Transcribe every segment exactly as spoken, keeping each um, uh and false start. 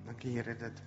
Dankie Here dat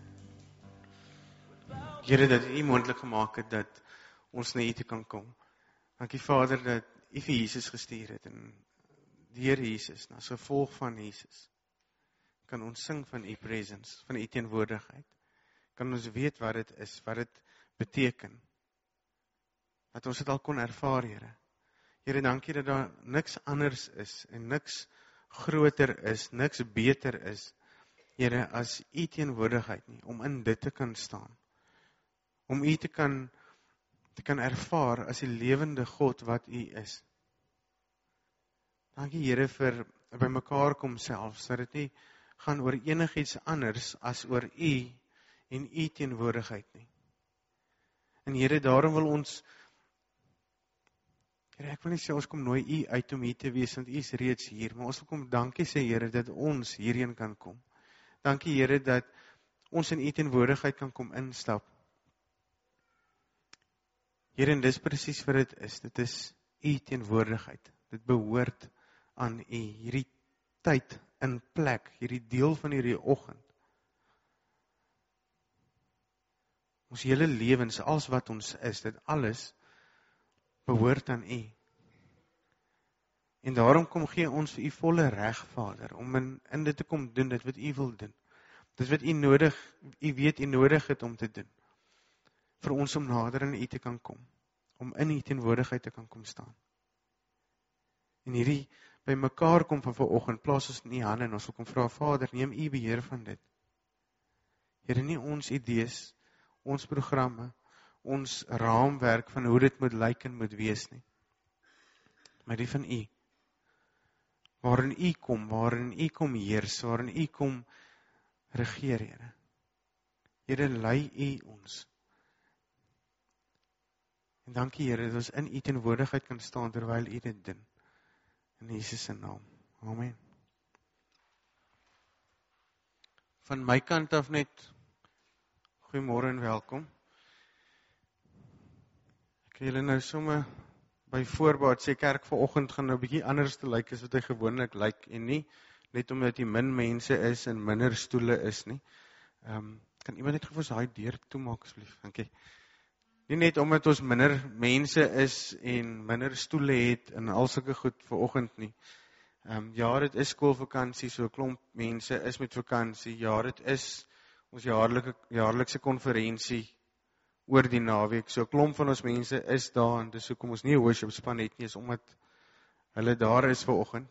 Here dat U moontlik gemaak het dat ons na U toe kan kom. Dankie Vader dat U vir Jesus gestuur het en deur Jesus, as gevolg van Jesus, kan ons sing van U presence, van U teenwoordigheid. Kan ons weet wat dit is, wat dit beteken. Dat ons dit al kon ervaar, Here. Here, dankie dat daar niks anders is en niks groter is, niks beter is, Here, as U teenwoordigheid nie, om in dit te kan staan. Om U te kan, te kan ervaar as die lewende God wat U is. Dankie Here vir by mekaar kom selfs, dat dit nie gaan oor enigiets anders as oor U en U teenwoordigheid nie. En Here, daarom wil ons, Here, ek wil nie sê ons kom nooi U uit om hier te wees, want U is reeds hier, maar ons wil kom dankie sê Here, dat ons hierheen kan kom. Dankie Here, dat ons in U teenwoordigheid kan kom instap. Here, en dis presies wat dit is, dit is U teenwoordigheid, dit behoort aan U, hierdie tyd in plek, hierdie deel van hierdie oggend. Ons hele lewens, alles wat ons is, dit alles behoort aan U. En daarom kom gee ons vir U volle reg, Vader, om in, in dit te kom doen, dit wat U wil doen. Dit wat U nodig, U weet U nodig het om te doen. Vir ons om nader aan U te kan kom, om in U teenwoordigheid te kan kom staan. En hierdie by mekaar kom van vanoggend, plaas ons in U hande en ons wil kom vra, Vader, neem U beheer van dit. Here, nie ons idees, ons programme, ons raamwerk van hoe dit moet lyk en moet wees nie. Maar die van U, waarin U kom, waarin U kom heers, waarin U kom regeer, Here. Here, lei U ons. En dankie Here, dat ons in U teenwoordigheid kan staan terwyl U dit doen. In Jesus se naam. Amen. Van my kant af net, goeiemôre en welkom. Ek wil julle nou sommer by voorbaat sê, kerk vanoggend gaan nou 'n bietjie anders te lyk as wat hy gewoonlik lyk, en nie net omdat die min mense is en minder stoele is nie. Um, kan iemand net gou daai deur toemaak asseblief? Dankie. Nie net omdat ons minder mense is en minder stoele het en al sulke goed vanoggend nie. Um, ja, dit is skoolvakansie, so 'n klomp mense is met vakansie. Ja, dit is ons jaarlikse jaarlikse konferensie oor die naweek. So 'n klomp van ons mense is daar en dis hoekom ons nie 'n worship span het nie, is omdat hulle daar is vanoggend.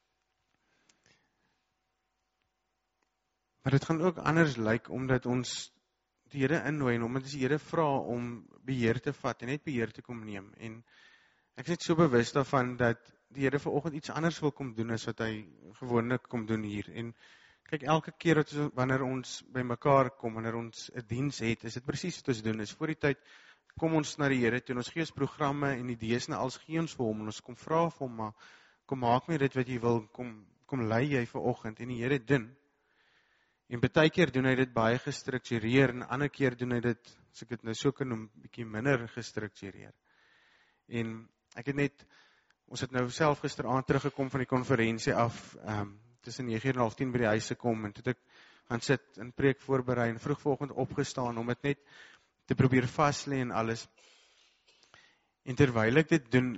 Maar dit gaan ook anders lyk, omdat ons die Here innooi en omdat ons die Here vra om beheer te vat en net beheer te kom neem. En ek is net so bewus daarvan dat die Here vanoggend iets anders wil kom doen as wat hy gewoonlik kom doen hier. En kyk, elke keer wat ons, wanneer ons by mekaar kom, wanneer ons 'n diens het, is dit presies wat ons doen. Is voor die tyd kom ons na die Here toe, en ons gee ons programme en idees na alles gee ons vir hom, en ons kom vra vir hom, maar kom maak my dit wat jy wil, kom, kom lei jy vanoggend, en die Here doen. En baie keer doen hy dit baie gestruktureer, en ander keer doen hy dit, as ek dit nou so kan noem, bietjie minder gestruktureer. En ek het net, ons het nou self gisteraand teruggekom van die konferensie af, um, tussen nege uur en half tien by die huis gekom, en toe het ek gaan sit en preek voorberei, en vroeg vanoggend opgestaan, om dit net te probeer vaslê en alles. En terwyl ek dit doen,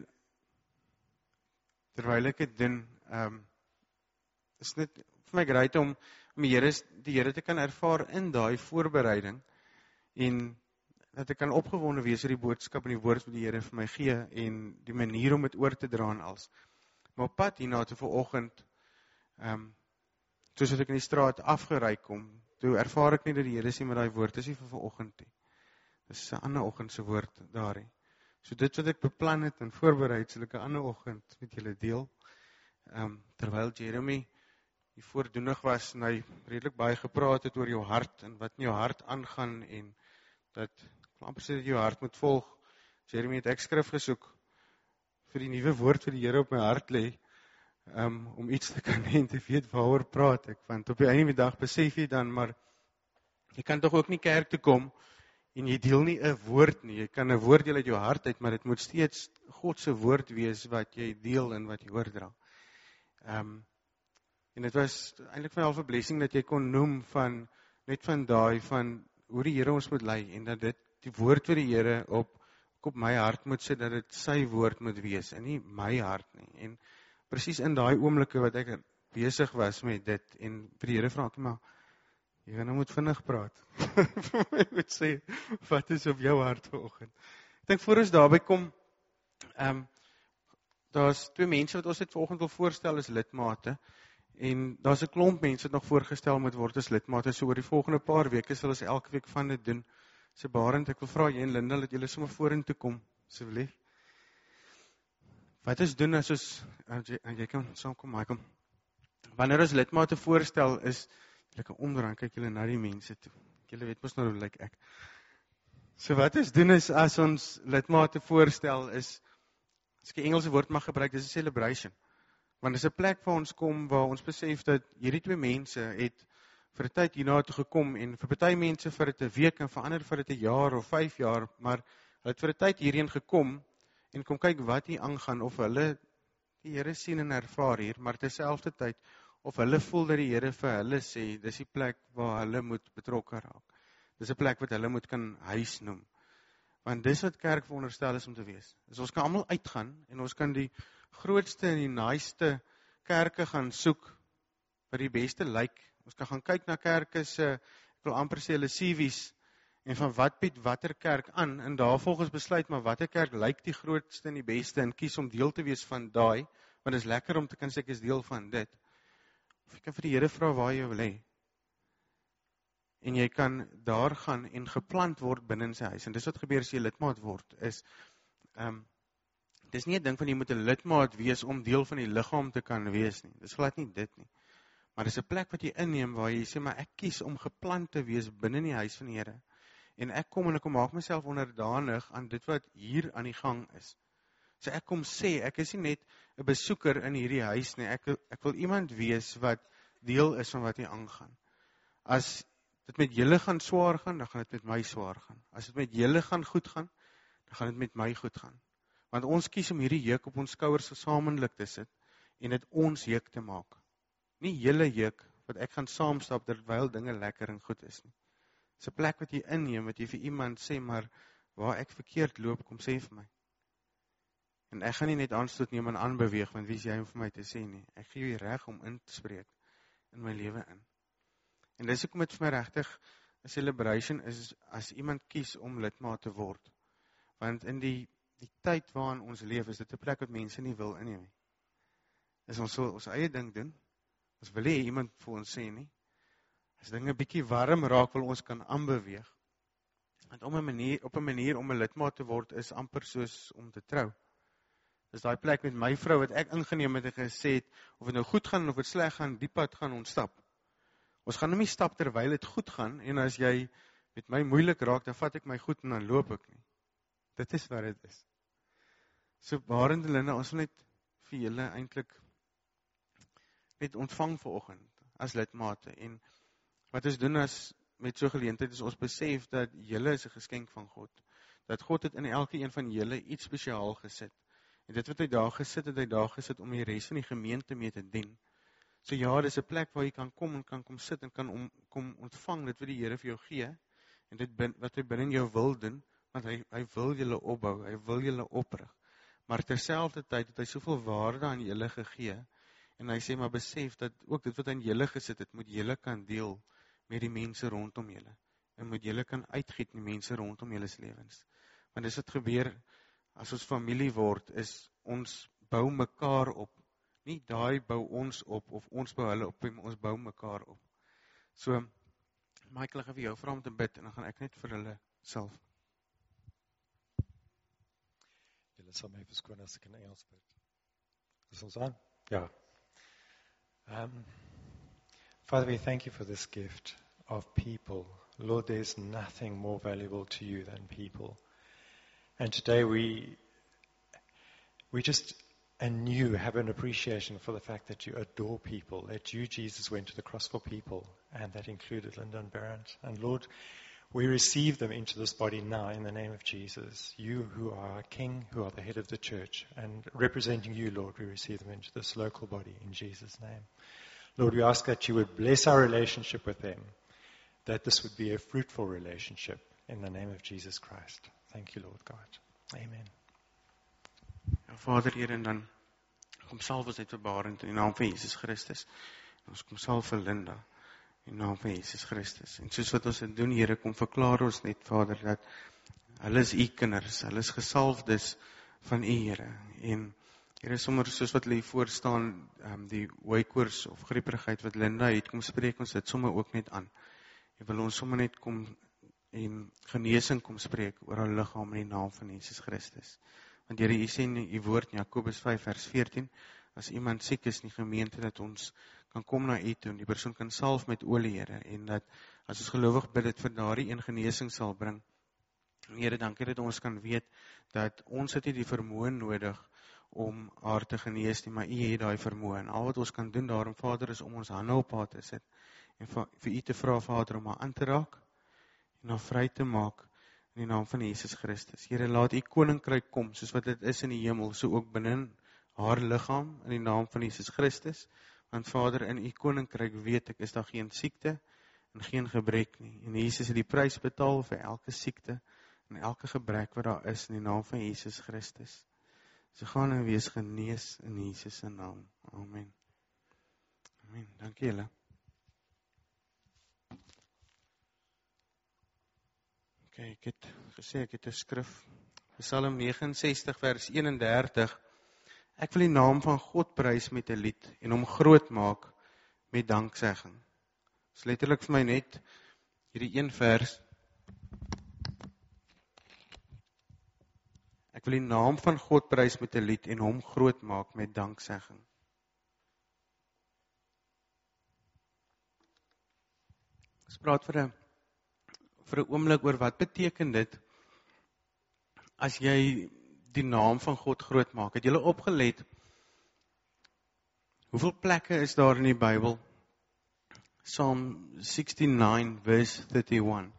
terwyl ek dit doen, um, is net vir my great om, om die Here, die Here te kan ervaar in daai voorbereiding, en dat ek kan opgewonde wees oor die boodskap en die woord wat die Here vir my gee, en die manier om dit oor te dra en als. Maar op pad hierna toe vanoggend, um, soos wat ek in die straat afgery kom, toe ervaar ek nie dat die Here sê met daai woord is nie vir vanoggend nie. Dis 'n ander oggend se woord daar. So dit wat ek beplan het en voorberei het, sal ek 'n ander oggend met julle deel. Um, terwyl Jeremy die voordoenig was en hy redelik baie gepraat het oor jou hart en wat in jou hart aangaan en dat amper sê dat jou hart moet volg. Jeremy het ek skrif gesoek vir die nuwe woord vir die Here op my hart lê, um, om iets te kan hê en te weet waaroor praat ek, want op die einde van die dag besef jy dan, maar jy kan tog ook nie kerk toe kom en jy deel nie 'n woord nie. Jy kan 'n woord deel uit jou hart uit, maar dit moet steeds God se woord wees wat jy deel en wat jy oordra. Um, En dit was eintlik vir my al 'n blessing dat jy kon noem van net van daai, van hoe die Here ons moet lei, en dat dit die woord van die Here op, op my hart moet sit, dat dit sy woord moet wees, en nie my hart nie. En presies in daai oomblikke wat ek besig was met dit, en vir die Here vra ek, maar jy gaan nou moet vinnig praat. Ek moet sê, wat is op jou hart vanoggend? Ek dink voor ons daarby kom, um, daar's twee mense wat ons dit vanoggend wil voorstel as lidmate, en daar's 'n klomp mense wat nog voorgestel moet word as lidmate, so oor die volgende paar weke sal ons elke week van dit doen. So Barend, ek wil vra jy en Linda dat julle sommer vorentoe kom, asseblief. Wat ons doen as ons, jy, jy kan saamkom, Michael. Wanneer ons lidmate voorstel is, julle kan omdraai, kyk julle na die mense toe. Julle weet mos nou hoe lyk ek. So wat ons doen is, as ons lidmate voorstel is, as ek die Engelse woord mag gebruik, dis 'n celebration. Want dis 'n plek waar ons kom, waar ons besef dat hierdie twee mense het vir 'n tyd hierna toe gekom, en vir party mense vir dit 'n week, en vir ander vir dit 'n jaar of vyf jaar, maar hulle het vir 'n tyd hierheen gekom, en kom kyk wat hier aangaan, of hulle die Here sien en ervaar hier, maar terselfdertyd, of hulle voel dat die Here vir hulle sê, dis die plek waar hulle moet betrokke raak. Dis 'n plek wat hulle moet kan huis noem. Want dis wat kerk veronderstel is om te wees. Dus ons kan almal uitgaan, en ons kan die grootste en die naaste kerke gaan soek, wat die beste lyk. Ons kan gaan kyk na kerke se, ek wil amper sê hulle C V's, en van wat bied watter kerk aan, en daarvolgens besluit, maar watter kerk lyk die grootste en die beste, en kies om deel te wees van daai, want dit is lekker om te kan sê ek is deel van dit. Of jy kan vir die Here vra waar jy wil hê. En jy kan daar gaan en geplant word binne in sy huis. En dis wat gebeur as jy lidmaat word, is, um, dis nie 'n ding van jy moet 'n lidmaat wees om deel van die liggaam te kan wees nie. Dis glad nie dit nie. Maar dis 'n plek wat jy inneem waar jy sê, maar ek kies om geplant te wees binne in die huis van die Here. En ek kom en ek kom maak myself onderdanig aan dit wat hier aan die gang is. So ek kom sê, ek is nie net 'n besoeker in hierdie huis nie. Ek ek wil iemand wees wat deel is van wat hier aangaan. As dit met julle gaan swaar gaan, dan gaan dit met my swaar gaan. As dit met julle gaan goed gaan, dan gaan dit met my goed gaan. Want ons kies om hierdie juk op ons skouers gesamentlik te sit en dit ons juk te maak. Nie julle juk wat ek gaan saamstap terwyl dinge lekker en goed is nie. Dis 'n plek wat jy inneem, wat jy vir iemand sê, maar waar ek verkeerd loop, kom sê vir my. En ek gaan nie net aanstoot neem en aanbeweeg, want wie is jy om vir my te sê nie. Ek gee jou reg om in te spreek in my lewe in. En dis hoekom dit vir my regtig 'n celebration is as iemand kies om lidmaat te word. Want in die die tyd waarin ons leef, is dit 'n plek wat mense nie wil inneem nie. Is ons so ons eie ding doen. Ons wil hê iemand vir ons sê nie. As dinge bietjie warm raak, wil ons kan aanbeweeg. Want om 'n manier op 'n manier om 'n lidmaat te word is amper soos om te trou. Dis daai plek met my vrou wat ek ingeneem het en gesê het, of dit nou goed gaan of dit sleg gaan, die pad gaan ons stap. Ons gaan nou nie stap terwyl dit goed gaan, en as jy met my moeilik raak, dan vat ek my goed en dan loop ek nie. Dit is wat dit is. So Barend en Linda, ons wil net vir julle eintlik net ontvang vanoggend as lidmate. En wat ons doen as met so geleentheid is ons besef dat julle is 'n geskenk van God. Dat God het in elke een van julle iets spesiaal gesit. En dit wat hy daar gesit het, hy daar gesit om die res van die gemeente mee te dien. So ja, dis 'n plek waar jy kan kom en kan kom sit en kan om, kom ontvang dit wat die Here vir jou gee. En dit bin, wat hy binne in jou wil doen, want hy, hy wil julle opbou, hy wil julle oprig. Maar terselfdertyd het hy soveel waarde aan julle gegee. En hy sê, maar besef dat ook dit wat hy in julle gesit het, moet julle kan deel met die mense rondom julle. En moet julle kan uitgiet met die mense rondom julle se lewens. Want dis wat gebeur as ons familie word, is ons bou mekaar op. Nie daai bou ons op, of ons bou hulle op, maar ons bou mekaar op. So, Michael, ek gaan vir jou vra om te bid, en dan gaan ek net vir hulle self. Julle sal my verskoon as ek in Engels bid. Is ons aan? Ja. Um, Father, we thank you for this gift of people. Lord, there's nothing more valuable to you than people. And today we we just anew have an appreciation for the fact that you adore people, that you, Jesus, went to the cross for people, and that included Linda and Barend. And Lord, we receive them into this body now in the name of Jesus. You who are our King, who are the head of the church, and representing you, Lord, we receive them into this local body in Jesus' name. Lord, we ask that you would bless our relationship with them, that this would be a fruitful relationship in the name of Jesus Christ. Thank you, Lord God. Amen. Ja, Vader, Here, en dan kom salf ons net vir Barend in die naam van Jesus Christus. En ons kom salf vir Linda in die naam van Jesus Christus. En soos wat ons dit doen, Here, kom verklaar ons net, Vader, dat hulle is u kinders, hulle is gesalfdes van u, Here. En Here, sommer soos wat hulle hier voor staan, um, die hoekoors of grieperigheid wat Linda het, kom spreek ons dit sommer ook net aan. En wil ons sommer net kom en genesing kom spreek oor haar liggaam in die naam van Jesus Christus. Want Here, u sê in u woord in Jakobus vyf vers veertien, as iemand siek is in die gemeente, dat ons kan kom na u toe, en die persoon kan salf met olie, Here, en dat as ons gelowig bid, dit vir daardie een genesing sal bring. En Here, dankie dat ons kan weet, dat ons het nie die vermoë nodig, om haar te genees nie, maar u het daai vermoë, en al wat ons kan doen daarom, Vader, is om ons hande op haar te sit, en vir, vir u te vra, Vader, om haar aan te raak, en haar vry te maak, in die naam van Jesus Christus. Here, laat u koninkryk kom, soos wat dit is in die hemel, so ook binne haar liggaam, in die naam van Jesus Christus, want Vader, in u koninkryk weet ek, is daar geen siekte, en geen gebrek nie, en Jesus het die prys betaal, vir elke siekte, en elke gebrek wat daar is, in die naam van Jesus Christus. So gaan en wees genees in Jesus se naam. Amen. Amen. Dankie julle. Ok, ek het gesê, ek het 'n skrif, Psalm negenensestig vers eenendertig. Ek wil die naam van God prys met 'n lied en hom groot maak met danksegging. Dit is letterlik vir my net hierdie een vers. Ek wil die naam van God prys met 'n lied en hom groot maak met danksegging. Ons praat vir 'n vir 'n oomblik oor wat beteken dit as jy die naam van God groot maak. Het julle opgelet, hoeveel plekke is daar in die Bybel? Psalm sixty-nine verse thirty-one.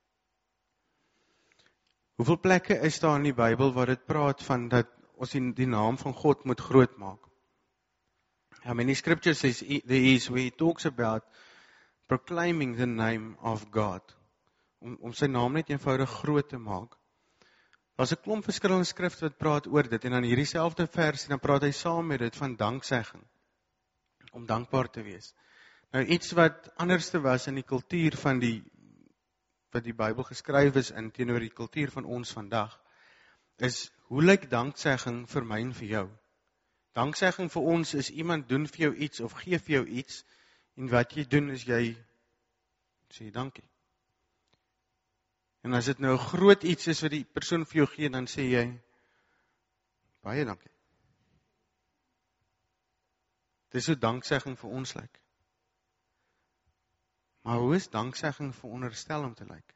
Hoeveel plekke is daar in die Bybel waar dit praat van dat ons die, die naam van God moet groot maak? How many scriptures says there is where he talks about proclaiming the name of God? Om, om sy naam net eenvoudig groot te maak. Daar's 'n klomp verskillende skrifte wat praat oor dit, en dan hierdie selfde vers, en dan praat hy saam met dit van danksegging, om dankbaar te wees. Nou iets wat anderste was in die kultuur van die, wat die Bybel geskryf is in teenoor die kultuur van ons vandag, is, hoe lyk danksegging vir my en vir jou? Danksegging vir ons is, iemand doen vir jou iets, of gee vir jou iets, en wat jy doen is, jy sê dankie. En as dit nou 'n groot iets is wat die persoon vir jou gee, dan sê jy, baie dankie. Dis hoe danksegging vir ons lyk. Maar hoe is danksegging veronderstel om te lyk?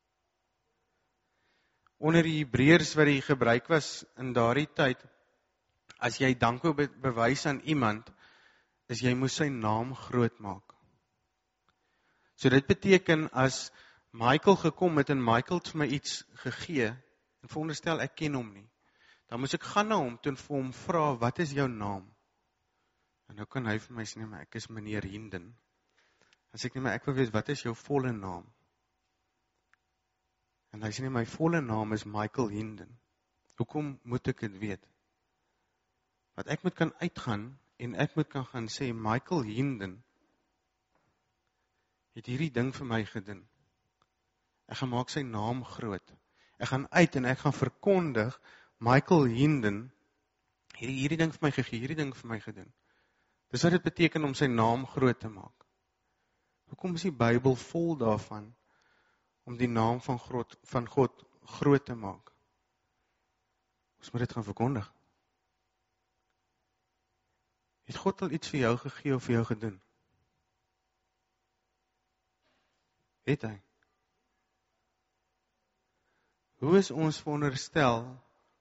Onder die Hebreërs wat die gebruik was in daardie tyd, as jy dank wou be- bewys aan iemand, is jy moes sy naam groot maak. So dit beteken, as Michael gekom het en Michael het vir my iets gegee, en veronderstel ek ken hom nie, dan moes ek gaan na hom toe en vir hom vra, wat is jou naam? En nou kan hy vir my sê, nee, maar ek is meneer Hinden. As ek nie, maar ek wil weet, wat is jou volle naam? En hy sê nie, my volle naam is Michael Hinden. Hoekom moet ek dit weet? Wat ek moet kan uitgaan, en ek moet kan gaan sê, Michael Hinden het hierdie ding vir my gedoen. Ek gaan maak sy naam groot. Ek gaan uit en ek gaan verkondig, Michael Hinden, hierdie, hierdie ding vir my gegee, hierdie ding vir my gedoen. Dis wat dit beteken om sy naam groot te maak. Hoekom is die Bybel vol daarvan, om die naam van God, van God groot te maak? Ons moet dit gaan verkondig. Het God al iets vir jou gegee of vir jou gedoen? Het hy? Hoe is ons veronderstel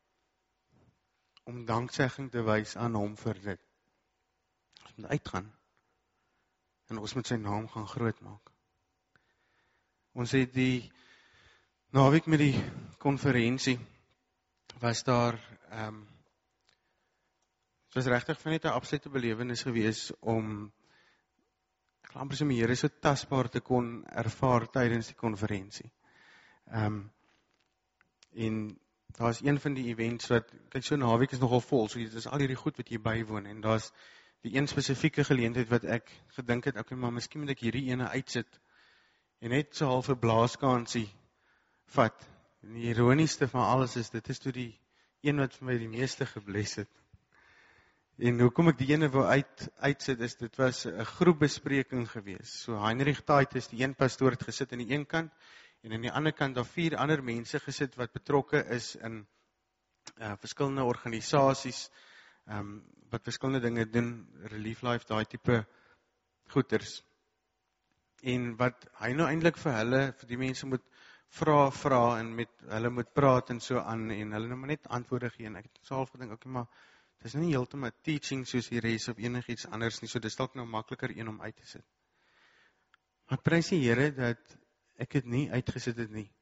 om danksegging te wys aan hom vir dit? Ons moet uitgaan en ons moet sy naam gaan groot maak. Ons het die naweek met die konferensie, was daar um, het was regtig vir net 'n absolute belewenis gewees om, ek wil amper sê my Here so tasbaar te kon ervaar tydens die konferensie. Um, en daar is een van die events wat, kyk so 'n naweek is nogal vol, so dit is al hierdie goed wat jy bywoon, en daar's die een spesifieke geleentheid wat ek gedink het, okay, maar miskien moet ek hierdie ene uitsit, en net so half 'n blaaskansie vat. En die ironiesste van alles is, dit is toe die een wat vir my die meeste gebless het. En hoekom ek die ene wou uit, uitsit is, dit was 'n groepbespreking gewees. So Heinrich Titus, die een pastoor het gesit aan die een kant, en aan die ander kant daar vier ander mense gesit wat betrokke is in uh, verskillende organisasies, um, wat verskillende dinge doen, Relief Life, daai tipe goeters. En wat hy nou eintlik vir hulle, vir die mense moet vra, vra, en met hulle moet praat en so aan, en hulle nou maar net antwoorde gee, en ek het so half gedink, okay, maar dit is nie heeltemal teaching soos die res of enigiets anders nie, so dis dalk nou makliker een om uit te sit. Maar ek prys die Here dat ek het nie uitgesit het nie.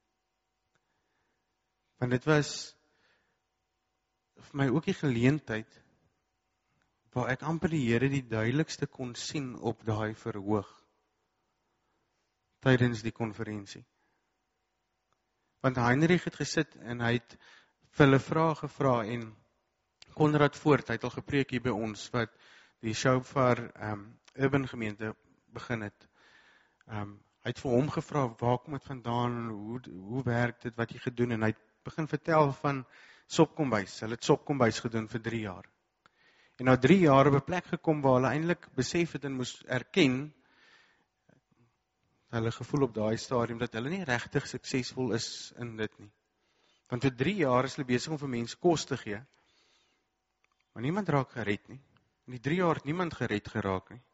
Want dit was vir my ook die geleentheid waar ek amper die Here die duidelikste kon sien op daai verhoog tydens die konferensie. Want Heinrich het gesit en hy het vir hulle vrae gevra, en Konrad Voort, hy het al gepreek hier by ons, wat die Shofar um, Urban gemeente begin het. Um, hy het vir hom gevra, waar kom het vandaan, hoe, hoe werk dit, wat jy gedoen, en hy het begin vertel van Sopkombuis. Hulle het Sopkombuis gedoen vir drie jaar. En na drie jaar op 'n plek gekom waar hulle eintlik besef het en moes erken, hulle gevoel op daai stadium, dat hulle nie regtig suksesvol is in dit nie. Want vir drie jaar is hulle besig om vir mense kos te gee, maar niemand raak gered nie. In die drie jaar het niemand gered geraak nie.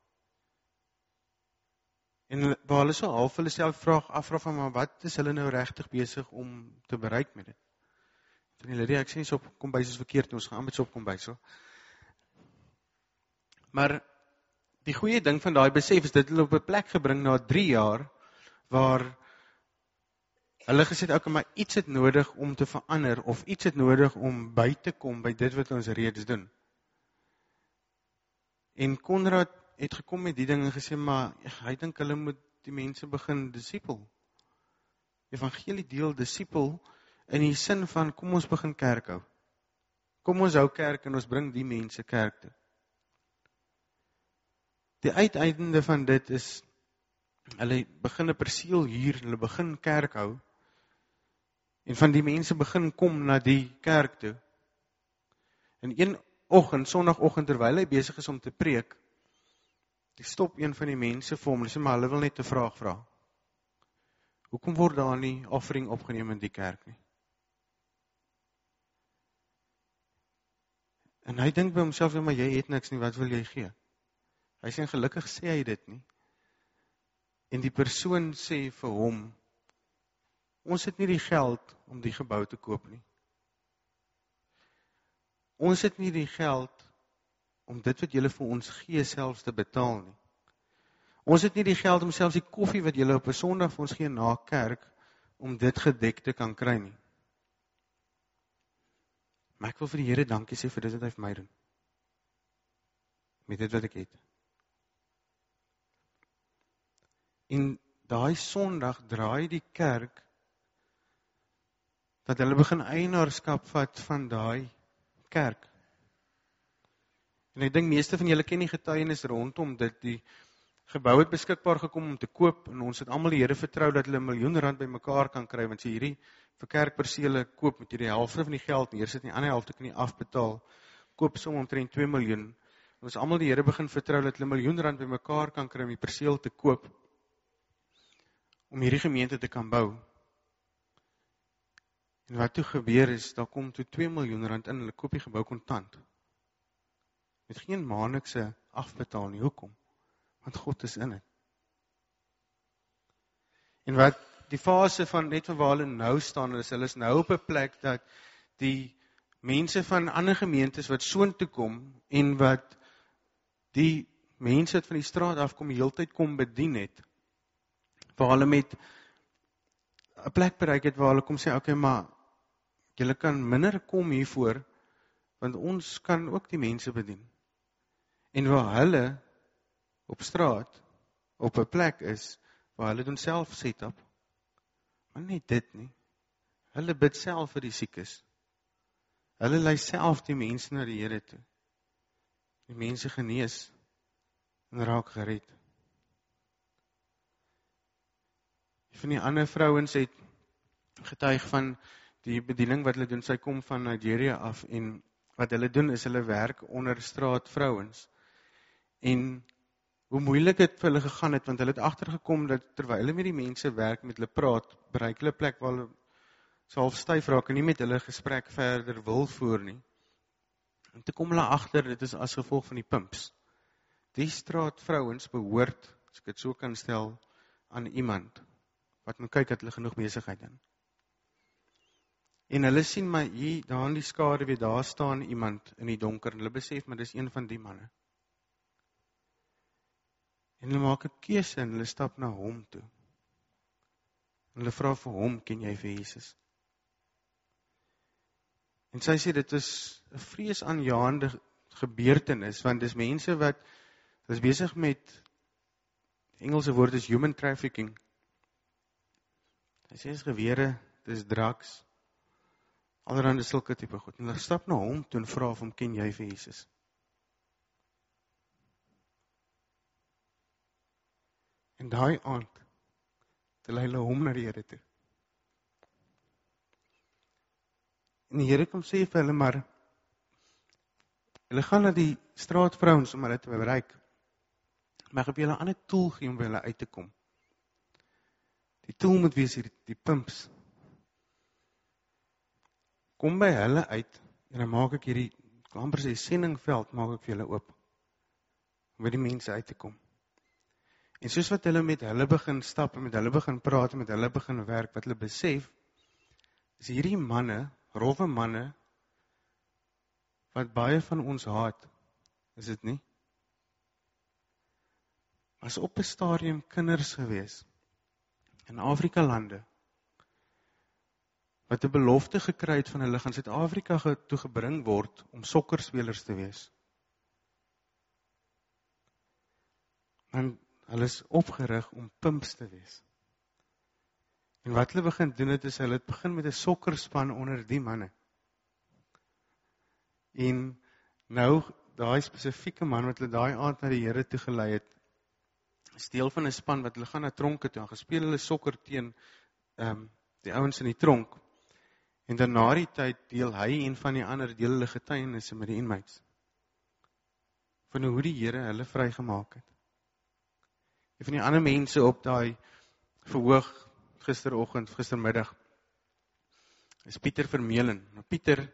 En waar hulle so half hulle self vraag afvra van, maar wat is hulle nou regtig besig om te bereik met dit? En hulle reaksie is op kombuis is verkeerd, ons gaan aan met op kombuis. So. Maar die goeie ding van daai besef is dit hulle op 'n plek gebring na drie jaar, waar hulle gesê het, okay, maar iets het nodig om te verander, of iets het nodig om by te kom by dit wat ons reeds doen. En Konrad het gekom met die ding en gesê, maar hy dink hulle moet die mense begin disipel. Evangelie deel disipel in die sin van, kom ons begin kerk hou. Kom ons hou kerk en ons bring die mense kerk toe. Die uiteinde van dit is, hulle begin 'n perseel huur, hulle begin kerk hou, en van die mense begin kom na die kerk toe. En een oggend, sondagoggend, terwyl hy besig is om te preek, die stop een van die mense vir hom, en sê, maar hulle wil net 'n vraag vra. Hoekom word daar nie offering opgeneem in die kerk nie? En hy dink by homself, maar jy het niks nie, wat wil jy gee? Hy sê, gelukkig sê hy dit nie. En die persoon sê vir hom, ons het nie die geld om die gebou te koop nie. Ons het nie die geld om dit wat julle vir ons gee selfs te betaal nie. Ons het nie die geld om selfs die koffie wat julle op 'n Sondag vir ons gee na kerk, om dit gedek te kan kry nie. Maar ek wil vir die Here dankie sê vir dit wat hy vir my doen. Met dit wat ek het. En daai Sondag draai die kerk dat hulle begin eienaarskap vat van daai kerk. En ek dink meeste van julle ken die getuienis rondom dit. Die gebou het beskikbaar gekom om te koop, en ons het almal die Here vertrou dat hulle 'n miljoen rand bymekaar kan kry, want jy hierdie vir kerkpersele koop met jy die helfte van die geld neersit, die ander helfte kan jy afbetaal. Koop som omtrent twee miljoen. Ons almal die Here begin vertrou dat hulle 'n miljoen rand bymekaar kan kry om die perseel te koop, om hierdie gemeente te kan bou. En wat toe gebeur is, daar kom toe twee miljoen rand in, hulle koop die gebou kontant. Met geen maandelikse afbetaal nie. Hoekom? Want God is in dit. En wat die fase van net van waar hulle nou staan, is hulle is nou op 'n plek dat die mense van ander gemeentes wat soontoe kom, en wat die mense wat van die straat afkom, die heeltyd kom bedien het, waar hulle met 'n plek bereik het, waar hulle kom sê, okay, maar julle kan minder kom hiervoor, want ons kan ook die mense bedien. En waar hulle op straat op 'n plek is, waar hulle doen self set-up, maar nie dit nie. Hulle bid self vir die siekes. Hulle lei self die mense na die Here toe. Die mense genees en raak gered. Van die ander vrouens het getuig van die bediening wat hulle doen. Sy kom van Nigeria af en wat hulle doen is hulle werk onder straatvrouens. En hoe moeilik het vir hulle gegaan het, want hulle het agtergekom dat terwyl hulle met die mense werk, met hulle praat, bereik hulle plek waar hulle half styf raak en nie met hulle gesprek verder wil voer nie. En toe kom hulle agter, dit is as gevolg van die pimps. Die straatvrouens behoort, as ek dit so kan stel, aan iemand wat moet kyk dat hulle genoeg besigheid het. En hulle sien maar hier, daar in die skade weer, daar staan iemand in die donker, en hulle besef, maar dis een van die manne. En hulle maak 'n keuse en hulle stap na hom toe. En hulle vra vir hom, ken jy vir Jesus? En sy sê, dit is 'n vreesaanjaende gebeurtenis, want dis mense wat, is besig met, die Engelse woord is human trafficking. Hy sê, is gewere, dis drugs, allerhande sulke tipe goed. En hulle stap na hom toe en vra of hom, ken jy vir Jesus? En daai aand, toe lei hulle hom na die Here toe. En die Here kom sê vir hulle, maar hulle gaan na die straatvrouens om hulle te bereik. Maar ek heb julle 'n ander tool gee om by hulle uit te kom. Die tool moet wees hier, die pimps. Kom by hulle uit, en dan maak ek hierdie, amper sê, sendingveld, maak ek vir julle oop, om by die mense uit te kom. En soos wat hulle met hulle begin stap, en met hulle begin praat, en met hulle begin werk, wat hulle besef, is hierdie manne, rowwe manne, wat baie van ons haat, is dit nie? Was op 'n stadium kinders gewees, in Afrika lande, wat 'n belofte gekry het van hulle gaan Suid-Afrika toe gebring word, om sokkerspelers te wees. En hulle is opgerig om pimps te wees. En wat hulle begin doen het, is hulle het begin met 'n sokkerspan onder die manne. En nou, daai spesifieke man wat hulle daai aand na die Here toe gelei het, is deel van 'n span wat hulle gaan na tronke toe, en gespeel hulle sokker teen um, die ouens in die tronk. En dan na die tyd deel hy en van die ander deel hulle getuienisse met die inmates. Van hoe die Here hulle vrygemaak het. En van die ander mense op daai verhoog gisteroggend, gistermiddag, is Pieter Vermeulen. Nou Pieter,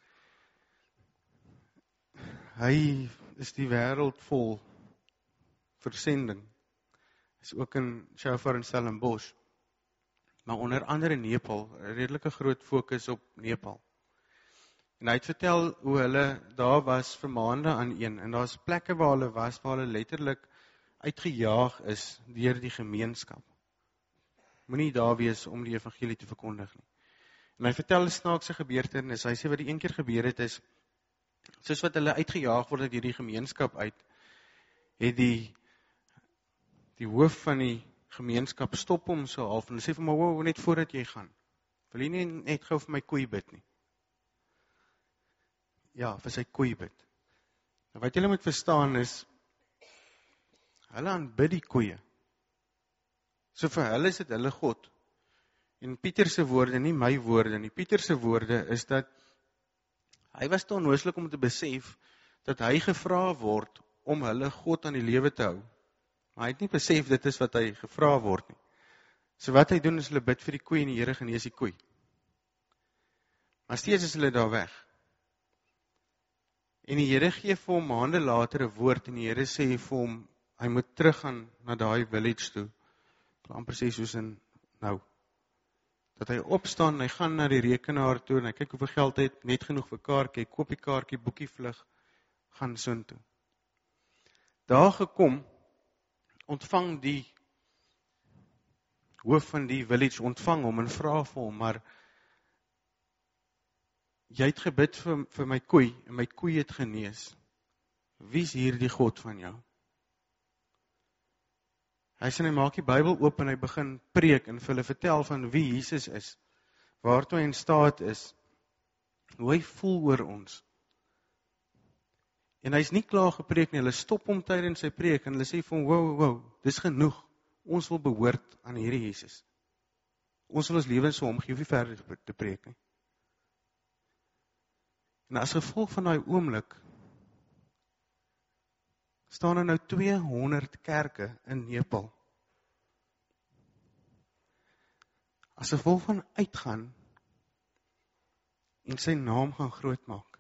hy is die wêreld vol versending. Hy is ook in Shofar en Stellenbosch. Maar onder andere in Nepal, 'n redelike groot fokus op Nepal. En hy het vertel hoe hulle daar was vir maande aan een, en daar's plekke waar hulle was, waar hulle letterlik uitgejaag is deur die gemeenskap. Moenie daar wees om die evangelie te verkondig nie. En hy vertel 'n snaakse gebeurtenis. Hy sê wat die een keer gebeur het is, soos wat hulle uitgejaag word uit hierdie gemeenskap uit, het die die hoof van die gemeenskap stop hom so half, en hy sê vir my, wow, net voordat jy gaan, wil jy nie net gou vir my koei bid nie? Ja, vir sy koei bid. Nou, wat julle moet verstaan is, hulle aanbid die koeie. So vir hulle is dit hulle God. En Pieter se woorde, nie my woorde nie, Pieter se woorde is dat, hy was te onnooslik om te besef, dat hy gevra word, om hulle God aan die lewe te hou. Maar hy het nie besef, dit is wat hy gevra word nie. So wat hy doen, is hulle bid vir die koei, en die Here genees die koei. Maar steeds is hulle daar weg. En die Here gee vir hom maande later 'n woord, en die Here sê vir hom, hy moet teruggaan na daai village toe. Ek wil amper sê soos in nou. Dat hy opstaan, hy gaan na die rekenaar toe, en hy kyk hoeveel geld hy het, net genoeg vir kaartjie, koop die kaartjie, boekie vlug, gaan soontoe. Daar gekom, ontvang die hoof van die village, ontvang hom en vra vir hom, maar jy het gebid vir, vir my koei, en my koei het genees. Wie is hier die God van jou? Hy sê hy maak die Bybel oop en hy begin preek en vir hulle vertel van wie Jesus is, waartoe hy in staat is, hoe hy voel oor ons. En hy's nie klaar gepreek nie, hulle stop hom tydens sy preek en hulle sê vir hom, wow, wow, dis genoeg, ons wil behoort aan hierdie Jesus. Ons wil ons lewens vir hom gee, nie verder te preek nie. En as gevolg van daai oomblik, staan er nou tweehonderd kerke in Nepal. As gevolg van uitgaan, en sy naam gaan groot maak.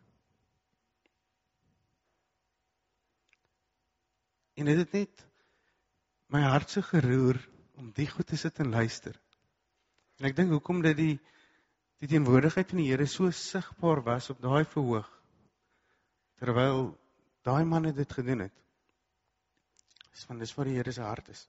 En dit het net my hart so geroer om die goed te sit en luister. En ek dink hoekom dit die, die teenwoordigheid van die Here so sigbaar was op daai verhoog, terwyl daai manne dit gedoen het. Dis van dis waar die Here se hart is.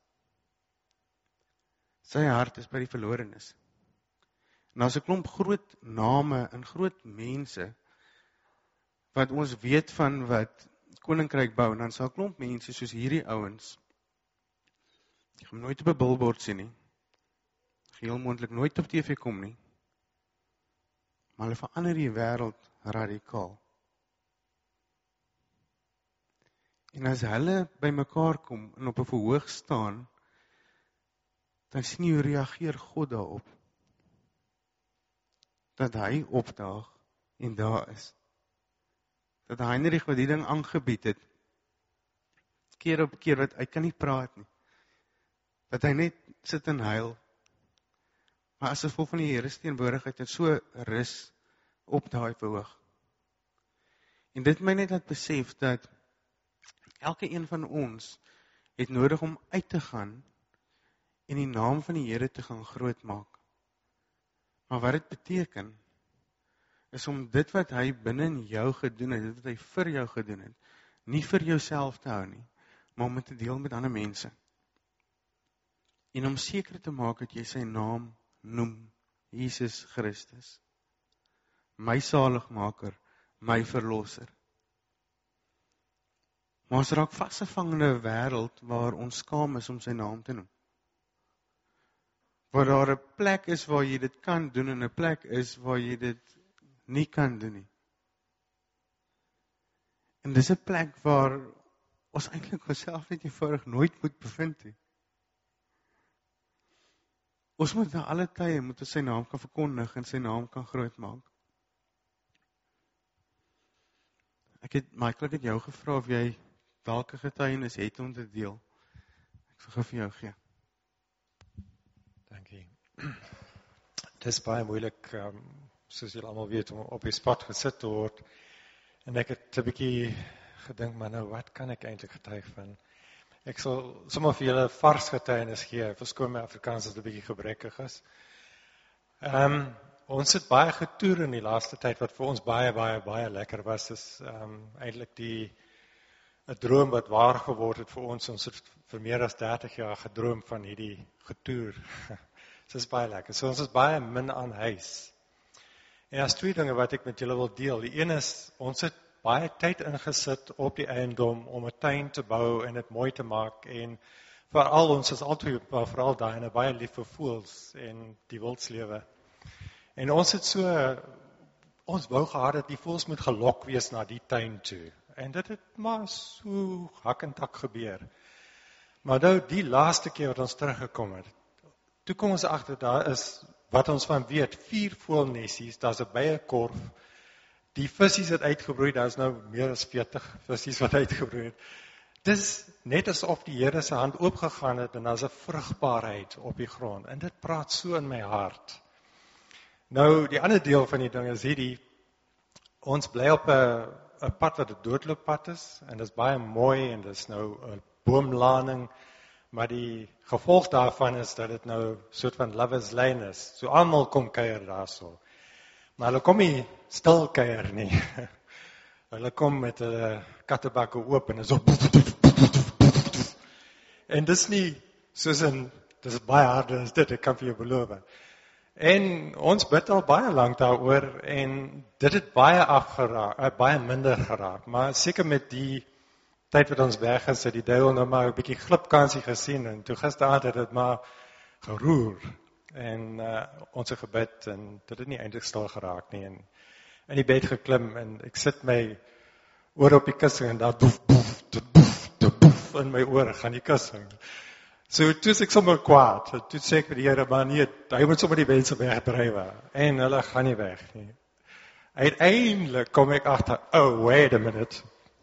Sy hart is by die verlorenes. En as 'n klomp groot name en groot mense, wat ons weet van wat koninkryk bou, en dan sal 'n klomp mense soos hierdie ouens, jy gaan nooit op 'n billboard sien nie, heel moontlik nooit op T V kom nie, maar hulle verander die wêreld radikaal. En as hulle by mekaar kom en op 'n verhoog staan, dan sien jy hoe reageer God daarop. Dat hy opdaag en daar is. Dat Heinrich wat die ding aangebied het, keer op keer wat hy kan nie praat nie. Dat hy net sit en huil. Maar as gevolg van die Here se teenwoordigheid het so rus op daai verhoog. En dit my net laat besef dat elke een van ons het nodig om uit te gaan en die naam van die Here te gaan groot maak. Maar wat dit beteken, is om dit wat hy binne in jou gedoen het, dit wat hy vir jou gedoen het, nie vir jouself te hou nie, maar om dit te deel met ander mense. En om seker te maak dat jy sy naam noem, Jesus Christus, my saligmaker, my verlosser. Maar ons raak vasgevang in 'n wêreld waar ons skaam is om sy naam te noem. Waar daar 'n plek is waar jy dit kan doen en 'n plek is waar jy dit nie kan doen nie. En dis 'n plek waar ons eintlik onsself net eenvoudig nooit moet bevind nie. Ons moet na alle tye moet ons sy naam kan verkondig en sy naam kan groot maak. Ek het Michael ek het jou gevra of jy dalk 'n getuienis het om te deel. Ek sal gou vir jou gee. Dankie. Het is baie moeilik, um, soos julle almal weet, om op die spot gesit te word. En ek het 'n bietjie gedink, maar nou, wat kan ek eintlik getuig van? Ek sal sommer vir julle vars getuienis gee, verskoon my Afrikaans as dit 'n bietjie gebrekkig is. Um, ons het baie getoer in die laaste tyd, wat vir ons baie, baie, baie lekker was, is um, eintlik die 'n droom wat waar geword het vir ons. Ons het vir meer as dertig jaar gedroom van hierdie getoer. Dit is baie lekker. So ons is baie min aan huis. En as twee dinge wat ek met julle wil deel. Die een is, ons het baie tyd ingesit op die eiendom om 'n tuin te bou en dit mooi te maak. En veral ons is altyd, veral daar en baie lief vir voëls en die wildslewe. En ons het so, ons wou gehad dat die voëls moet gelok wees na die tuin toe. En dit het maar so hak en tak gebeur. Maar nou die laaste keer wat ons teruggekom het, toe kom ons agter, daar is, wat ons van weet, vier voëlnessies, daar's 'n byekorf, die visies het uitgebroei, daar is nou meer as veertig visies wat uitgebroei het. Dis net asof die Here se hand oopgegaan het, en daar's 'n vrugbaarheid op die grond, en dit praat so in my hart. Nou, die ander deel van die ding is hierdie, ons bly op 'n 'n pad wat 'n doodlooppad is, en dit is baie mooi, en dit is nou 'n boomlaning, maar die gevolg daarvan is dat dit nou soort van lovers lane is. So almal kom kuier daarso. Maar hulle kom nie stil kuier nie. Hulle kom met 'n kattebakke oop en is op. En dis nie soos in, dis baie harder as dit, ek kan vir jou beloof. En ons bid al baie lank daaroor, en dit het baie afgeraak, baie minder geraak, maar seker met die tyd wat ons weg is, het die duiwel nou maar 'n bietjie glipkansie gesien, en toe gisteraand het dit maar geroer, en uh, ons het gebid, en dit het nie eintlik stil geraak nie, en in die bed geklim, en ek sit my oor op die kussing, en daar boef, boef, dit boef, dit boef, in my oor, gaan die kussing. So, toe is ek sommer kwaad, toe sê ek vir die Here, maar nee, hy moet sommer die mense wegdrywe, en hulle gaan nie weg nie. Uiteindelik kom ek agter, oh, wait a minute,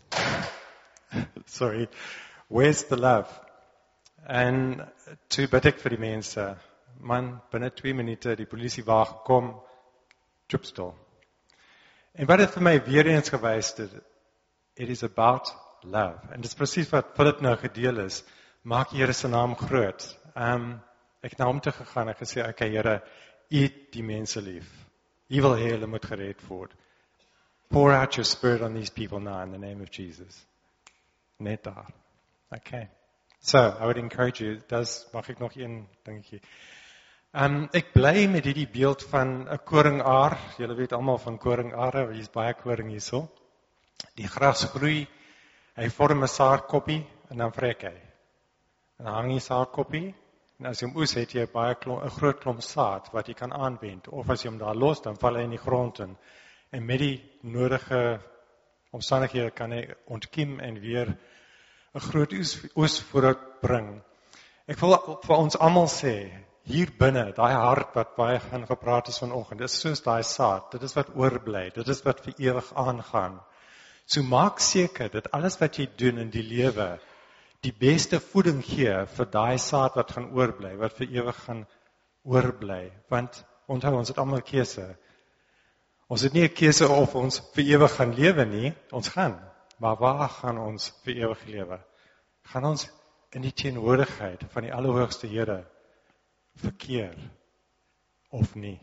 sorry, where's the love? En toe bid ek vir die mense, man, binne twee minute, die polisie waar gekom, chupstil. En wat het vir my weer eens gewys het, it is about love. En dit is presies wat Philip nou gedeel is, maak die Here se naam groot. Um, ek het na hom toe gegaan en gesê, okay Here, U het die mense lief. U wil hê hulle moet gered word. Pour out your spirit on these people now in the name of Jesus. Net daar. Okay. So, I would encourage you, das mag ek nog een dingetjie. Um, ek bly met hierdie beeld van 'n koringaar. Julle weet almal van koringare, hier's baie koring hierso. Die gras groei, hy vorm 'n saadkoppie en dan vrek hy. En dan hang die saadkoppie, en as jy hom oes, het jy baie klomp, 'n groot klomp saad wat jy kan aanwend. Of as jy hom daar los, dan val hy in die grond in. En met die nodige omstandighede kan hy ontkiem en weer 'n groot oes, oes vooruitbring. Ek wil vir ons almal sê, hier binne, daai hart wat baie gaan gepraat is vanoggend, dit is soos daai saad, dit is wat oorbly, dit is wat vir ewig aangaan. So maak seker dat alles wat jy doen in die lewe, die beste voeding gee vir daai saad wat gaan oorbly, wat vir ewig gaan oorbly. Want onthou, ons het almal keuse. Ons het nie 'n keuse of ons vir ewig gaan lewe nie, ons gaan. Maar waar gaan ons vir ewig lewe? Gaan ons in die teenwoordigheid van die Allerhoogste Here verkeer of nie?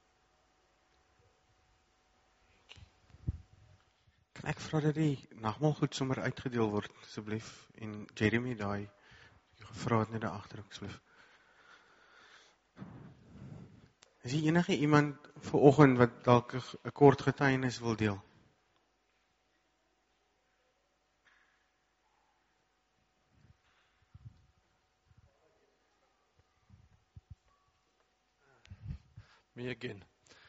Kan ek vra dat die nagmaal goed sommer uitgedeel word, asseblief, en Jeremy daai gevra het net daar agter, asseblief. Is hier enige iemand vanoggend wat dalk 'n kort getuienis wil deel? Me again.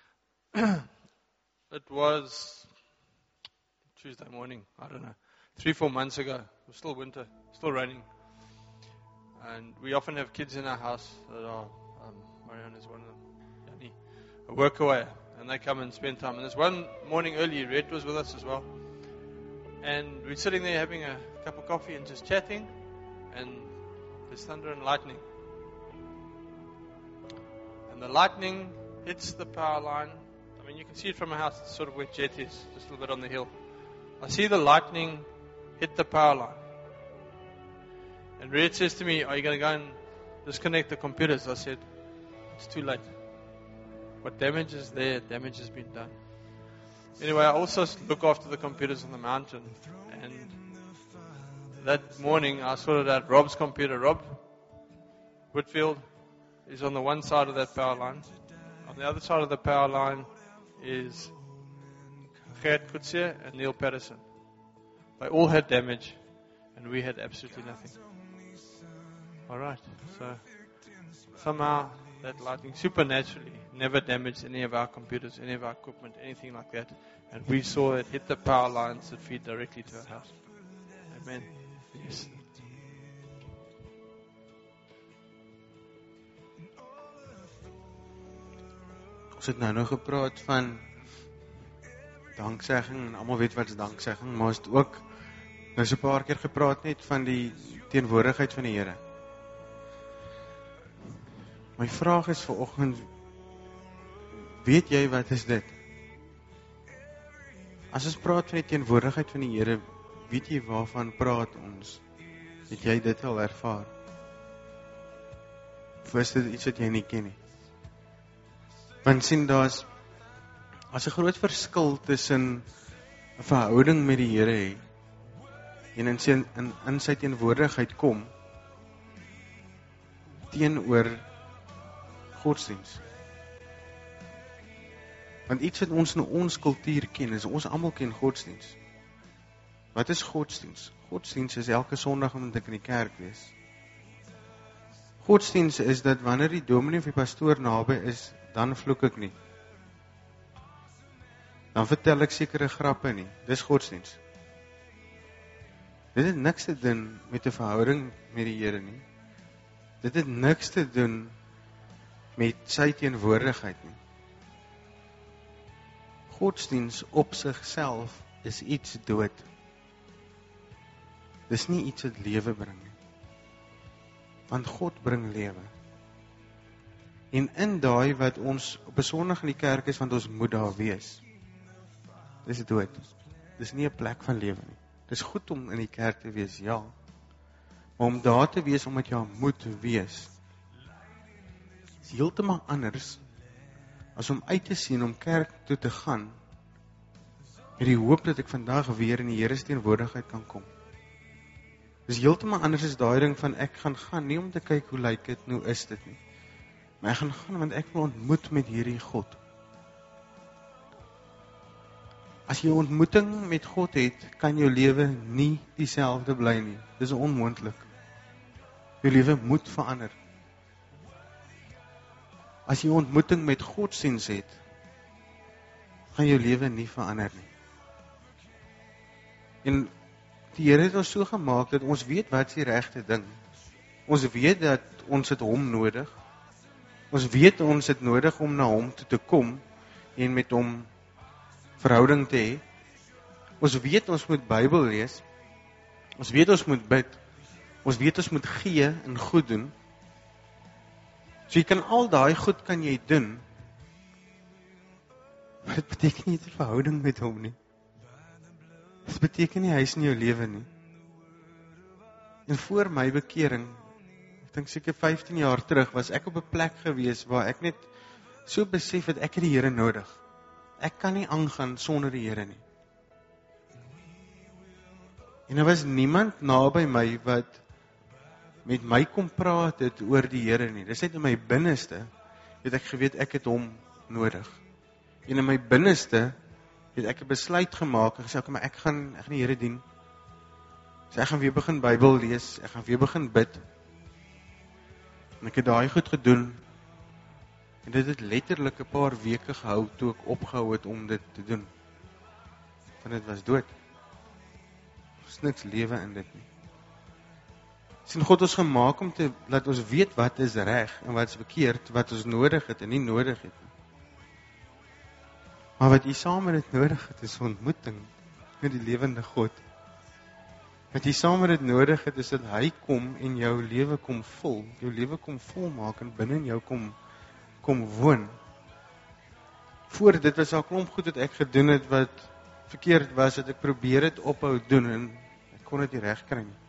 It was Tuesday morning, I don't know, three, four months ago. It was still winter, still raining. And we often have kids in our house that are, um, Marianne is one of them, Yani, a workaway, and they come and spend time. And this one morning early, Red was with us as well. And we're sitting there having a cup of coffee and just chatting, and there's thunder and lightning. And the lightning hits the power line. I mean, you can see it from my house. It's sort of where Jet is, just a little bit on the hill. I see the lightning hit the power line. And Red says to me, are you going to go and disconnect the computers? I said, it's too late. What damage is there, damage has been done. Anyway, I also look after the computers on the mountain. And that morning, I sorted out Rob's computer. Rob Whitfield is on the one side of that power line. On the other side of the power line is Gert Kutsia and Neil Patterson. They all had damage, and we had absolutely nothing. Alright, so somehow that lightning supernaturally never damaged any of our computers, any of our equipment, anything like that. And we saw it hit the power lines that feed directly to our house. Amen. Yes. Ons het nou nog gepraat van danksegging, en almal weet wat is danksegging, maar ons het ook nou so 'n paar keer gepraat net van die teenwoordigheid van die Here. My vraag is vanoggend, weet jy wat is dit? As ons praat van die teenwoordigheid van die Here, weet jy waarvan praat ons? Het jy dit al ervaar? Of is dit iets wat jy nie ken nie? Want sien, daar's as 'n groot verskil tussen 'n verhouding met die Here hê en in sy, in, in sy teenwoordigheid kom teenoor godsdiens. Want iets wat ons in ons kultuur ken, is ons almal ken godsdiens. Wat is godsdiens? Godsdienst is elke Sondag moet ek in die kerk wees. Godsdienst is dat wanneer die dominee of die pastoor naby is, dan vloek ek nie. Dan vertel ek sekere grappe nie. Dis godsdienst. Dit het niks te doen met 'n verhouding met die Here nie. Dit het niks te doen met sy teenwoordigheid nie. Godsdienst op sigself is iets dood. Dis nie iets wat lewe bring nie. Want God bring lewe. En in daai wat ons op 'n Sondag in die kerk is, want ons moet daar wees. Dis dood. Dis nie 'n plek van lewe nie. Dis goed om in die kerk te wees, ja. Maar om daar te wees, omdat jy moet wees, is heeltemal anders as om uit te sien om kerk toe te gaan, met die hoop dat ek vandag weer in die Here se teenwoordigheid kan kom. Dis heeltemal anders as daai ding van ek gaan gaan, nie om te kyk hoe lyk dit, hoe is dit nie. Maar ek gaan gaan want ek wil ontmoet met hierdie God. As jy 'n ontmoeting met God het, kan jou lewe nie dieselfde bly nie. Dis onmoontlik. Jou lewe moet verander. As jy 'n ontmoeting met godsdiens het, gaan jou lewe nie verander nie. En die Here het ons so gemaak dat ons weet wat is die regte ding. Ons weet dat ons het hom nodig. Ons weet ons het nodig om na hom toe te kom en met hom verhouding te hê. Ons weet ons moet Bybel lees. Ons weet ons moet bid. Ons weet ons moet gee en goed doen. So jy kan al daai goed kan jy doen. Maar dit beteken nie 'n verhouding met hom nie. Dit beteken nie hy is in jou lewe nie. En voor my bekering, ek dink seker vyftien jaar terug, was ek op 'n plek gewees waar ek net so besef het ek het die Here nodig. Ek kan nie aangaan sonder die Here nie. En daar was niemand naby my wat met my kom praat het oor die Here nie. Dis net in my binneste het ek geweet ek het hom nodig. En in my binneste het ek 'n besluit gemaak en gesê ek maar ek gaan ek gaan die Here dien. So ek gaan weer begin Bybel lees, ek gaan weer begin bid. En ek het daai goed gedoen. En dit het letterlik 'n paar weke gehou toe ek opgehou het om dit te doen. Want dit was dood. Er is niks lewe in dit nie. Sien God ons gemaak om te laat ons weet wat is reg en wat is verkeerd, wat ons nodig het en nie nodig het nie. Maar wat jy saam met dit nodig het is ontmoeting met die lewende God. Wat jy saam met dit nodig het is dat hy kom en jou lewe kom vul, jou lewe kom volmaak en binne in jou kom kom woon. Voor dit was al klomp goed wat ek gedoen het wat verkeerd was, dat ek probeer het ophou doen en ek kon dit nie reg kry nie.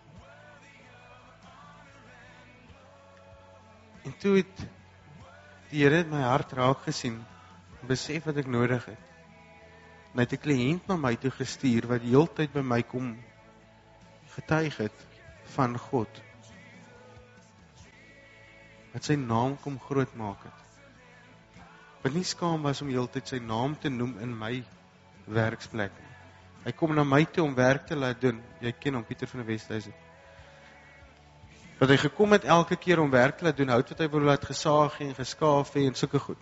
En toe het die Here my hart raak gesien, besef wat ek nodig het. En hy het 'n kliënt na my toe gestuur wat die hele tyd by my kom getuig het van God. Wat sy naam kom groot maak het. Wat nie skaam was om die hele tyd sy naam te noem in my werksplek nie. Hy kom na my toe om werk te laat doen. Jy ken hom, Pieter van der Westhuizen. Dat hy gekom het elke keer om werk te laat doen, hout wat hy wil laat gesaag en geskaaf en sulke goed.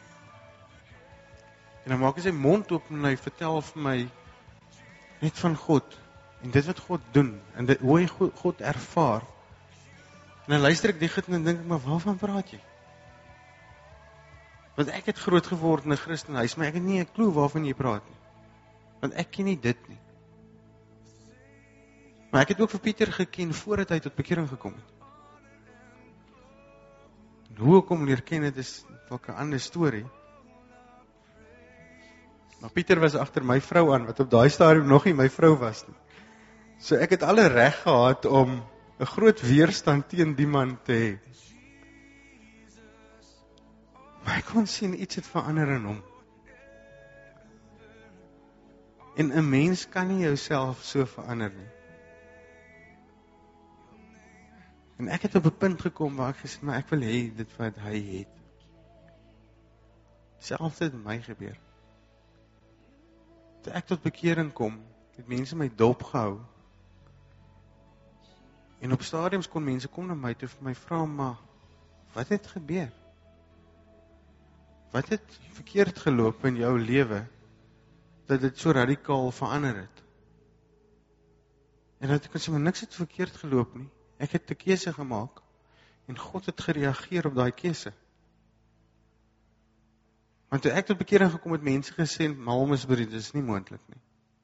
En dan maak hy sy mond oop en hy vertel vir my net van God en dit wat God doen en dit, hoe hy God, God ervaar. En dan luister ek die goed en dan dink ek, maar waarvan praat jy? Want ek het groot geword in 'n Christenhuis, maar ek het nie 'n klou waarvan jy praat nie. Want ek ken nie dit nie. Maar ek het ook vir Pieter geken voordat hy tot bekering gekom het. En hoe ek hom leer ken het is dalk 'n ander storie. Maar Pieter was agter my vrou aan, wat op daai stadium nog nie my vrou was nie. So ek het alle reg gehad om 'n groot weerstand teen die man te hê. Maar ek kon sien iets het verander in hom. En 'n mens kan nie jouself so verander nie. En ek het op 'n punt gekom waar ek gesê, maar ek wil hê dit wat hy het. Selfs het met my gebeur. Toe ek tot bekering kom, het mense my dop gehou. En op stadiums kon mense kom na my toe vir my vra, maar wat het gebeur? Wat het verkeerd geloop in jou lewe, dat dit so radikaal verander het? En dat ek kan sê, maar niks het verkeerd geloop nie. Ek het 'n keuse gemaak, en God het gereageer op daai keuse. Want toe ek tot bekering gekom het, mense gesê, malmisbrie, dit is nie moontlik nie.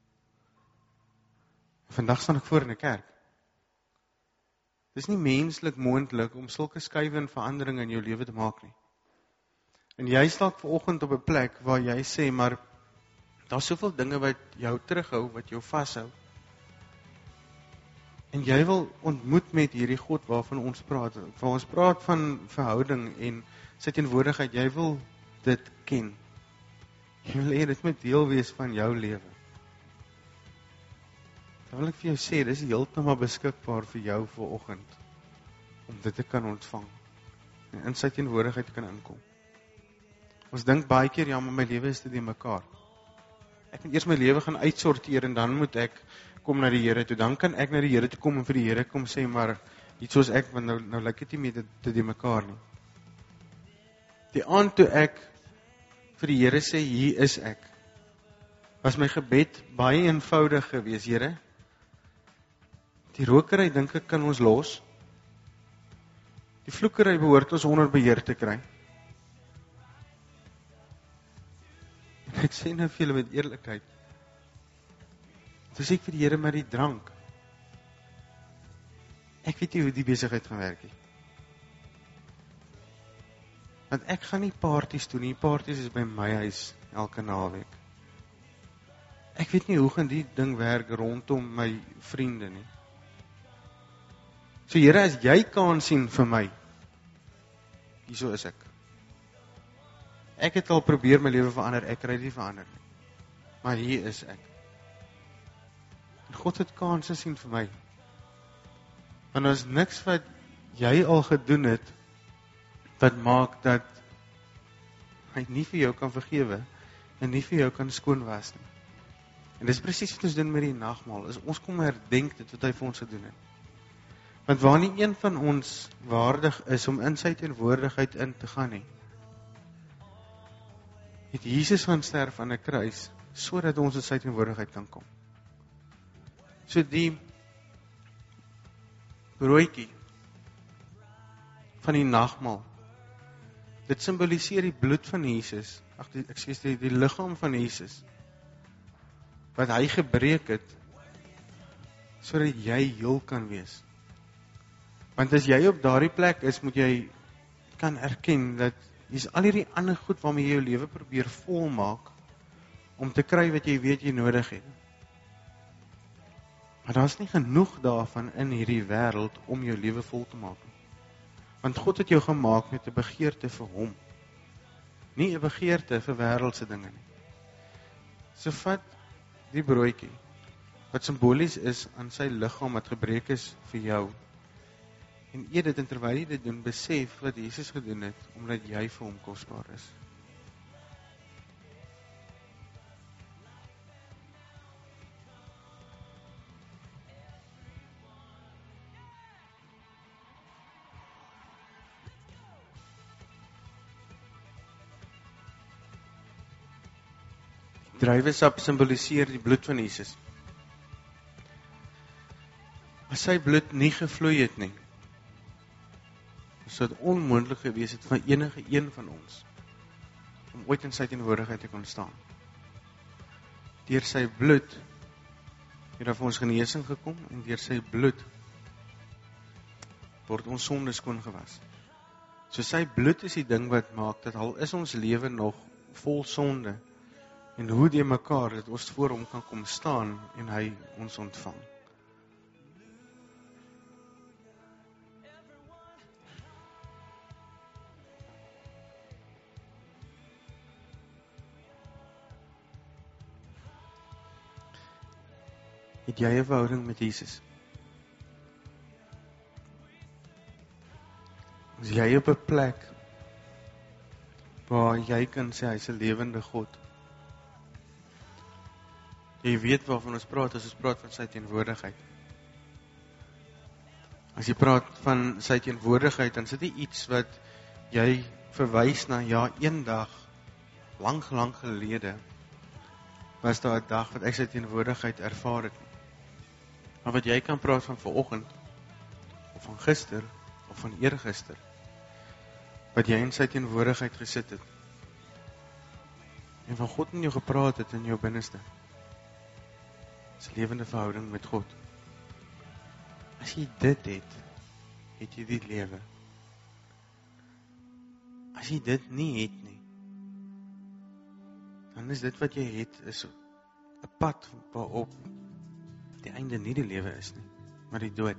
Vandag staan ek voor in 'n kerk. Dit is nie menslik moontlik om sulke skuwe en veranderinge in jou lewe te maak nie. En jy staan vanoggend op 'n plek waar jy sê, maar daar's soveel dinge wat jou terughou, wat jou vashou. En jy wil ontmoet met hierdie God waarvan ons praat. Waar ons praat van verhouding en sy teenwoordigheid, jy wil dit ken. Jy wil hê dit moet deel wees van jou lewe. Dan wil ek vir jou sê, dis heeltemal beskikbaar vir jou vanoggend om dit te kan ontvang en in sy teenwoordigheid te kan inkom. Ons dink baie keer, ja, maar my lewe is te die mekaar. Ek moet eers my lewe gaan uitsorteer en dan moet ek kom na die Here toe. Dan kan ek na die Here toe kom en vir die Here kom sê, maar iets soos ek, want nou, nou lyk dit nie meer te die mekaar nie. Die aand toe ek vir die Here sê, hier is ek, was my gebed baie eenvoudig gewees, Here. Die rokery dink ek kan ons los. Die vloekery behoort ons onder beheer te kry. En ek sê nou vir julle met eerlikheid, toe sê ek vir die Here, maar die drank, ek weet nie hoe die besigheid gaan werk nie. Want ek gaan nie parties doen nie, parties is by my huis elke naweek. Ek weet nie hoe gaan die ding werk rondom my vriende nie. So Here, as jy kan sien vir my, hierso is ek. Ek het al probeer my lewe verander, ek kry nie verander nie. Maar hier is ek. En God het kanse sien vir my. Want ons niks wat jy al gedoen het, wat maak dat hy nie vir jou kan vergewe, en nie vir jou kan skoon was nie. En dis presies wat ons doen met die nagmaal, is ons kom herdenk dit wat hy vir ons gedoen het. Want waar nie een van ons waardig is om in sy teenwoordigheid in te gaan nie, het Jesus gaan sterf aan 'n kruis, sodat ons in sy teenwoordigheid kan kom. So die broodjie van die nagmaal, dit simboliseer die bloed van Jesus, ag, ek sê die, die liggaam van Jesus, wat hy gebreek het, sodat jy heel kan wees. Want as jy op daardie plek is, moet jy kan erken dat hier's al hierdie ander goed waarmee jy jou lewe probeer volmaak, om te kry wat jy weet jy nodig het. Maar daar's nie genoeg daarvan in hierdie wêreld om jou lewe vol te maak. Want God het jou gemaak met 'n begeerte vir hom. Nie 'n begeerte vir wêreldse dinge nie. So vat die broodjie, wat simbolies is aan sy liggaam wat gebreek is vir jou, en eet dit, en terwyl jy dit doen, besef wat Jesus gedoen het, omdat jy vir hom kosbaar is. Druiwesap simboliseer die bloed van Jesus. As sy bloed nie gevloei het nie, sou dit onmoontlik gewees het van enige een van ons om ooit in sy teenwoordigheid te kon staan. Deur sy bloed het daar vir ons genesing gekom, en deur sy bloed word ons sonde skoon gewas. So sy bloed is die ding wat maak dat al is ons lewe nog vol sonde en hoe die mekaar dat ons voor hom kan kom staan en hy ons ontvang. Het jy 'n verhouding met Jesus? Is jy op 'n plek waar jy kan sê hy's 'n lewende God? Jy weet waarvan ons praat as ons praat van sy teenwoordigheid. As jy praat van sy teenwoordigheid, dan is dit nie iets wat jy verwys na, ja, eendag, lang, lang gelede, was daar 'n dag wat ek sy teenwoordigheid ervaar het. Maar wat jy kan praat van vanoggend, of van gister, of van eergister, wat jy in sy teenwoordigheid gesit het, en van God in jou gepraat het in jou binneste, is 'n lewende verhouding met God. As jy dit het, het jy die lewe. As jy dit nie het nie, dan is dit wat jy het, is 'n pad waarop die einde nie die lewe is nie, maar die dood.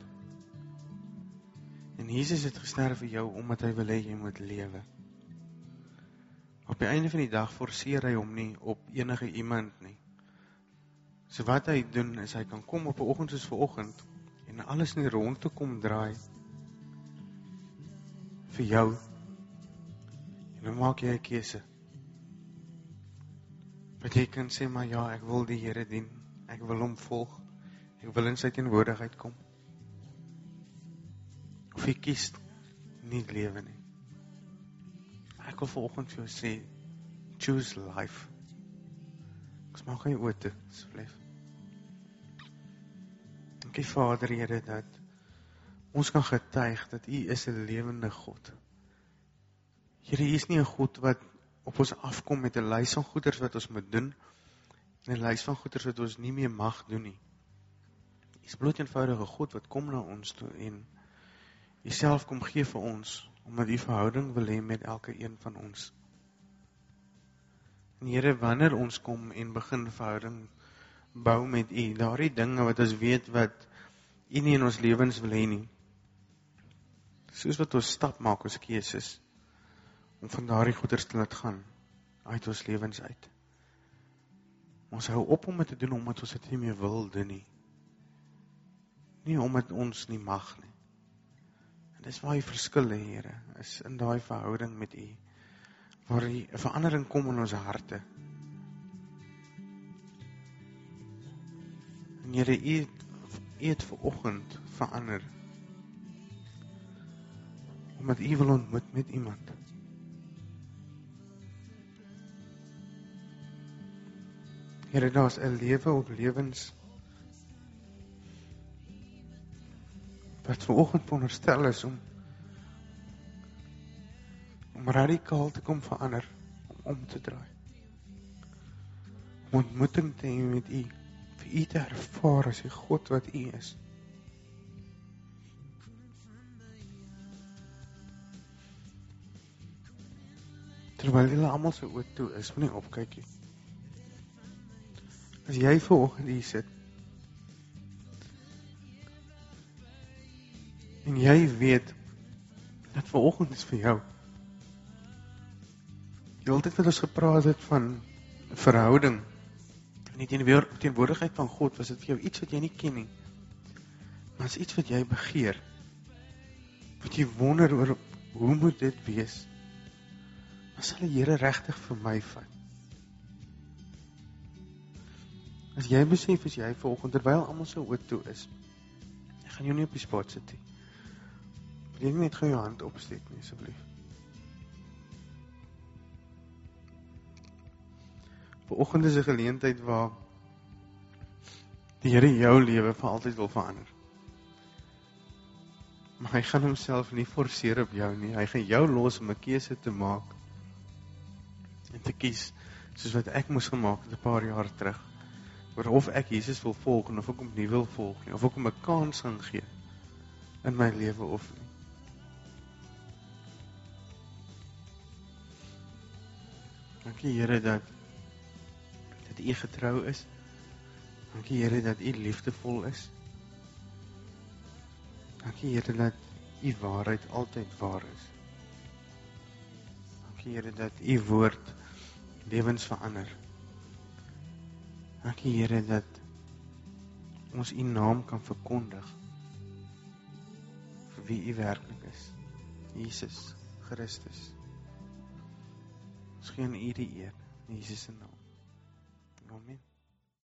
En Jesus het gesterf vir jou, omdat hy wil hê jy moet lewe. Op die einde van die dag forceer hy hom nie op enige iemand nie. So wat hy doen, is hy kan kom op 'n oggend soos vanoggend, en alles in die rond te kom draai, vir jou, en dan maak jy 'n keuse. Wat jy kan sê, maar ja, ek wil die Here dien, ek wil hom volg, ek wil in sy teenwoordigheid kom. Of jy kies nie lewe nie. Ek wil vanoggend vir jou sê, choose life. Ek maak jy oor te, asseblief. Dankie Vader, Here, dat ons kan getuig dat U is 'n lewende God. Here, U is nie 'n God wat op ons afkom met 'n lys van goeders wat ons moet doen, en 'n lys van goeders wat ons nie meer mag doen nie. U is bloot eenvoudige God wat kom na ons toe en U self kom gee vir ons, omdat U verhouding wil hê met elke een van ons. En Here, wanneer ons kom en begin verhouding bou met U, daardie dinge wat ons weet wat U nie in ons lewens wil hê nie, soos wat ons stap maak, ons keuses, om van daardie goeders te laat gaan, uit ons lewens uit. Ons hou op om dit te doen, omdat ons dit nie meer wil doen nie. Nie omdat ons nie mag nie. En dis waar die verskil, Here, is in daai verhouding met U, waar die verandering kom in ons harte. En Here, U het, U het vanoggend verander, omdat U wil ontmoet met iemand. Here, daar is 'n lewe op lewens wat vanoggend veronderstel is om om radikaal te kom verander, om om te draai. Om ontmoeting te hê met U, vir U te ervaar as die God wat U is. Terwyl julle almal se oë toe is, moenie opkyk nie. As jy vanoggend hier sit, en jy weet, dat vanoggend is vir jou. Die hele tyd wat ons gepraat het van verhouding, en die teenwoordigheid van God, was dit vir jou iets wat jy nie ken nie, maar is iets wat jy begeer, wat jy wonder oor, hoe moet dit wees? Dan sal die Here regtig vir my vat. As jy besef, as jy vanoggend, terwyl almal so oor toe is, ek gaan jou nie op die spot sit nie. Wil jy net gou jou hand opsteek nie, asseblief. Vanoggend is 'n geleentheid waar die Here jou lewe vir altyd wil verander. Maar hy gaan homself nie forceer op jou nie. Hy gaan jou los om 'n keuse te maak en te kies, soos wat ek moes gemaak het 'n paar jaar terug. Oor of ek Jesus wil volg en of ek hom nie wil volg nie, of ek hom 'n kans gaan gee in my lewe of nie. Dankie Here dat dat U getrou is. Dankie Here dat U liefdevol is. Dankie Here dat U waarheid altyd waar is. Dankie Here dat U woord lewens verander. Dankie Here dat ons U naam kan verkondig vir wie U werklik is. Jesus Christus. Ons gee aan U die eer in Jesus se naam. Amen.